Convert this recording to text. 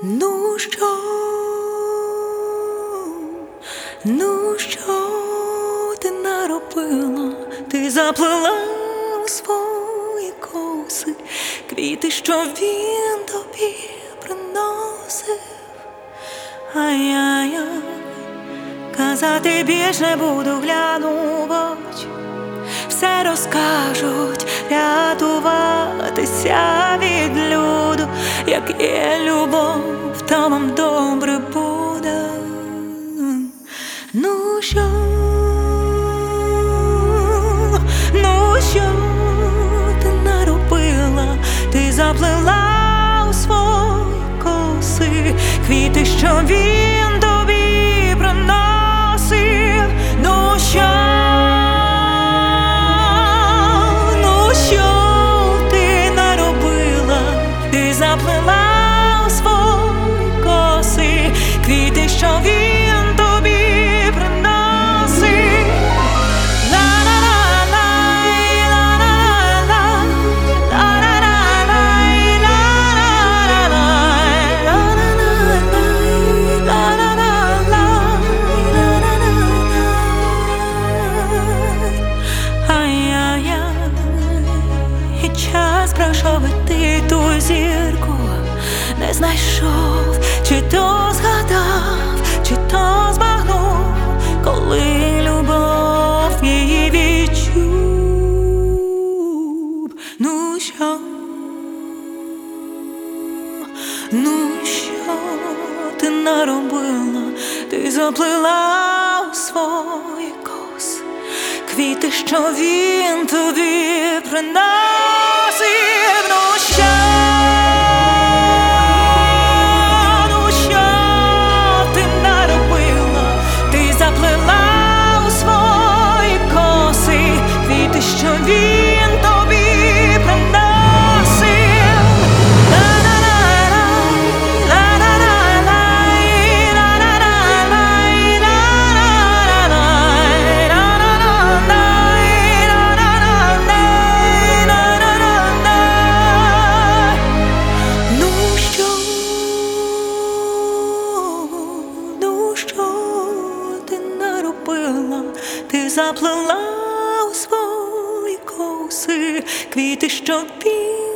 Ну що, ну що ти наробила? Ти заплела у свої коси квіти, що він тобі приносив. Ай-яй-яй, казати більш не буду, гляну в очі, все розкажуть, рятуватися від люду. Як є любов, то вам добре буде. Ну що, ти наробила? Ти заплела у свої коси квіти, що він тобі приносив. Ну що ти наробила? Ти заплела у свої коси квіти, що він тобі приносив. Час пройшов, і ти ту зірку не знайшов, чи то згадав, чи то збагнув, коли любов її відчув. Ну що ти наробила? Ти заплела у свої коси квіти, що він тобі приносив. Ну що ти наробила? Ти заплела у свої коси квіти, що він тобі приносив. Ти заплела у свої коси квіти, що він